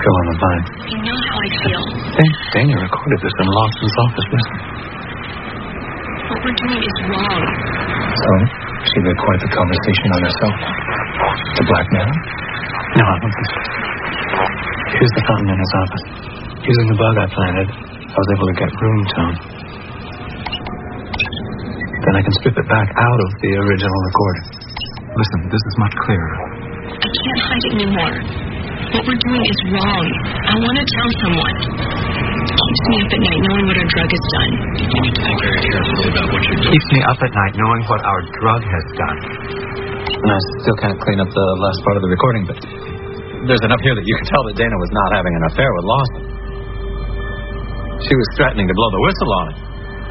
Fill in the blank. You know how I feel. Dana recorded this in Lawson's office. Listen. What we're doing is wrong. So, she recorded the conversation on herself. To blackmail him? No, I don't think so. Here's the fountain in his office. Using the bug I planted, I was able to get room tone. Then I can strip it back out of the original recording. Listen, this is much clearer. I can't hide it anymore. What we're doing is wrong. I want to tell someone. It keeps me up at night knowing what our drug has done. You need to think very carefully about what you're doing. Keeps me up at night knowing what our drug has done. And I still can't clean up the last part of the recording, but there's enough here that you can tell that Dana was not having an affair with Lawson. She was threatening to blow the whistle on it.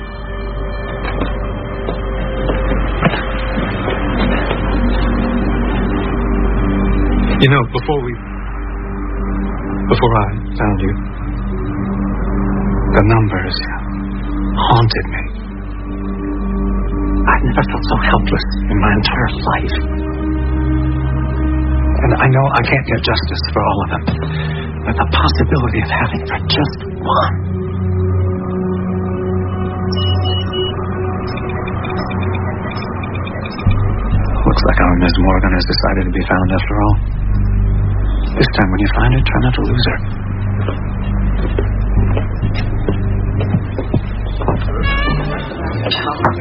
You know, before I found you, the numbers haunted me. I've never felt so helpless in my entire life. And I know I can't get justice for all of them, but the possibility of having for just one. Looks like our Miss Morgan has decided to be found after all. This time when you find her, try not to lose her.